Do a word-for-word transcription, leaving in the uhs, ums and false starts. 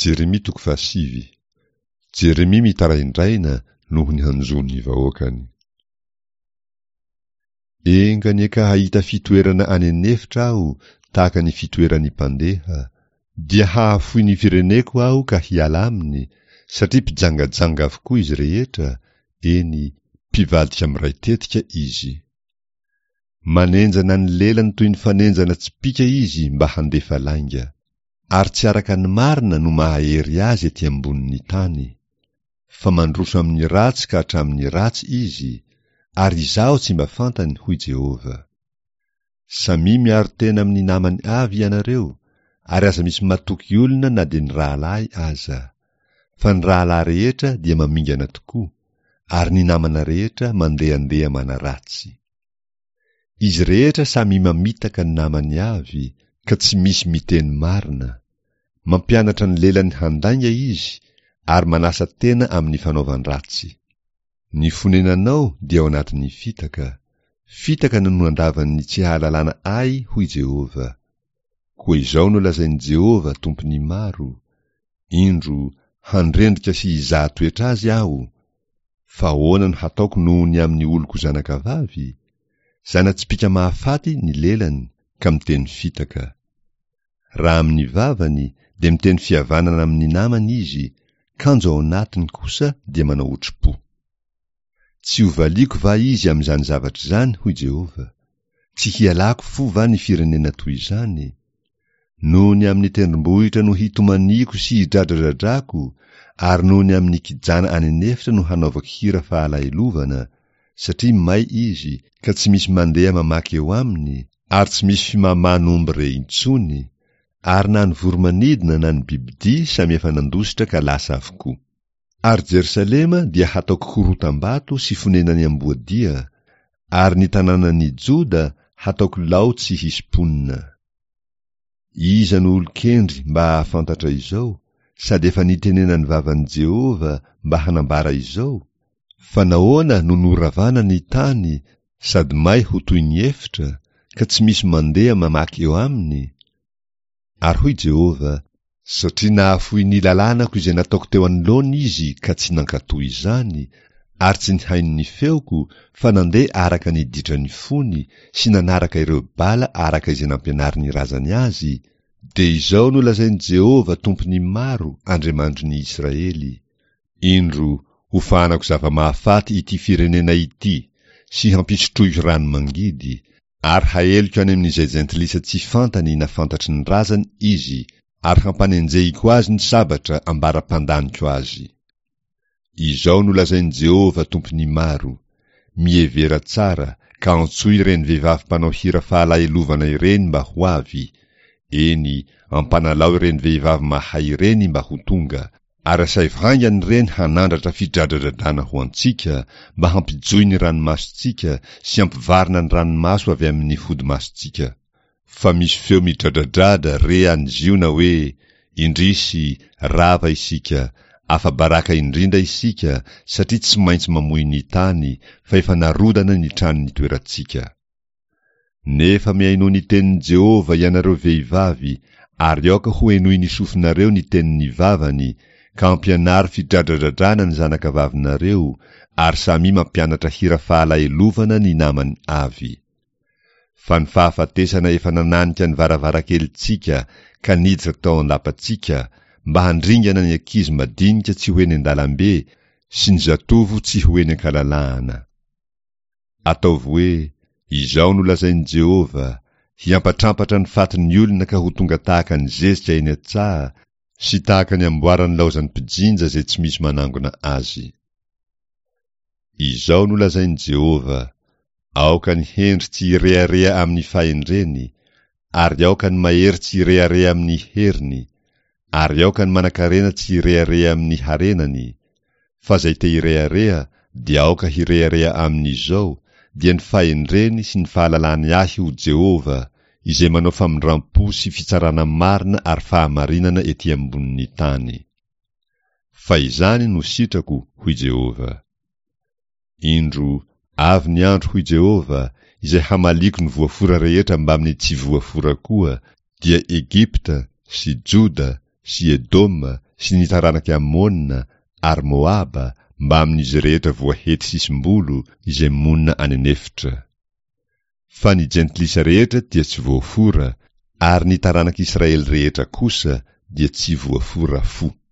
Jeremia toko fasivy. Jeremia mitaraindraina noho ny hanjon'ny vahoakany. Engany eka hahita fitoerana any anefitra aho tahaka ny fitoeran'ny mpandeha, dia hahafoy ny fireneko aho ka hiala aminy, satria mpijangajanga avokoa izy rehetra, eny mpivadika amiray tetika izy. Manenjana ny lelany toy ny fanenjana tsipika izy mba handefa lainga, ary tsy araka ny marina no mahahery azy ety ambonin'ny tany. Fa mandroso amin'ny ratsy ka hatramin'ny ratsy izy, ary izaho tsy mba fantany, hoy Jehova. Samy miaro tena amin'ny namany avy ianareo, ary aza misy matoky olona na dia ny rahalahy aza. Fa ny rahalahy rehetra dia mamingana tokoa, ary ny namana rehetra mandehandeha manaratsy. Izy rehetra samy mamitaka ny namany avy, ka tsy misy miteny marina. Mampianatra ny lelany handainga izy, ary manasa tena amin'ny fanaovan-ratsy. Ny fonenanao dia ao anatin'ny fitaka, fitaka no andavan'ny tsy hahalalana ay, hoy Jehova. Koa izao no lazain'i Jehova, tompony maro. Indro handrendrika sy hizaha toetra azy aho. Fa ahoana no hataoko noho ny amin'ny oloko zanakavavy? Zana-tsipika mahafaty ny lelany, ka miteny fitaka. Raha amin'ny vavany, dia miteny fihavanana amin'ny namany izy, kanjo ao anatiny kosa dia manao otrpo. Tsy hovaliako va izy amin'izany zavatra izany, hoy Jehova? Tsy hialako fo va ny firenena toy izany? Noho ny amin'ny tendrombohitra no hitomaniako sy hidradradradrako, ary noho ny amin'ny kijana any anefitra no hanaovako hira fahalailovana, satria may izy, ka tsy misy mandeha mamaky eo aminy, ary tsy misy fimamanomby re intsony, ary na ny voromanidina na ny bibidia samy efa nandositra ka lasa avokoa. Ary Jerusalema dia hataoko horotam-bato sy fonenany amboadia, ary ny tanànan'i Joda hataoko laotsy sy hisy-ponina. Iza no olo-kendry mba hahafantatra izao, sady efa nitenenany vavan'i Jehova mba hanambara izao? Fa nahoana no noravana ny tany, sady may ho toy ny efitra, ka tsy misy mandeha mamaky eo aminy? Ary hoy Jehova, satria nahafoy ny lalànako izay nataoko teo anoloana izy ka tsy nankatoy izany, ary tsy nihaino ny feoko, fa nandeha araka ny ditran'ny fony, sy nanaraka ireo bala araka izay nampianariny razany azy, dia izao no lazain'i Jehova, tompony maro, Andriamanitry ny Israely. Indro hofanako zava-mahafaty ity firenena ity, sy hampisotroy rano mangidy, ary haeloko any amin'izay jentilisa tsy fantany na fantatry ny razany izy, ary hampanenjehiko azy ny sabatra ambara-pandaniko azy. Izao no lazain'i Jehova, tompony maro, mievera tsara, ka antsoy ireny vehivavy mpanao hira fahalailovana ireny mba ho avy, eny ampanalao ireny vehivavy mahay ireny mba ho tonga, ary asay vaingany ireny hanandratra fidradradradrana ho antsika, mba hampijoy ny ranomasontsika sy hampivarina ny ranomaso avy amin'ny fodimasontsika. Fa misy feo midradradrada re any ziona hoe, indrisy rava isika, afa-baraka indrindra isika, satria tsy maintsy mamoy ny tany, fa efa narodana ny tranony toerantsika. Nefa miaino ny tenin'i Jehova ianareo vehivavy, ary aoka ho enoy ny sofinareo ny tenin'ny vavany, ka ampianary fidradradradrana ny zanakavavinareo, ary samy mampianatra hira fahalailovana ny namany avy. Fa ny fahafatesana efa nananika ny varavarankelitsika, ka niditra tao an-dapantsika, mba handringana ny ankizy madinika tsy hoeny an-dalambe, sy ny zatovo tsy hoeny ankalalahana. Ataovy hoe, izao no lazain'i Jehova, hiampatrampatra ny fatin'ny olona ka ho tonga tahaka ny zezika eny an-tsaha, sy tahaka ny amboarany laozan'ny mpijinja zay tsy misy manangona azy. Izao no lazain'i Jehova, aoka ny hendry tsy irearea amin'ny fahendreny, ary aoka ny mahery tsy irearea amin'ny heriny, ary aoka ny manakarena tsy irearea amin'ny harenany. Fa zay te irearea, dia aoka hirearea amin'izao, dia ny fahendreny sy ny fahalalany ahy ho Jehova, izay manao famindram-po sy fitsarana marina ary fahamarinana ety ambonin'ny tany. Fa izany no sitrako, hoy Jehova. Indro avy ny andro, hoy Jehova, izay hamaliko ny voafora rehetra mba amin'ny tsy voafora koa, dia Egipta sy Joda sy Edoma sy ny taranaky Amona ary Moaba mba amin'izy rehetra voahety sisim-bolo izay monina anenefitra. Fa ny jentilisa rehetra dia tsy voafora, ary ny taranak'Israely rehetra kosa dia tsy voafora fo.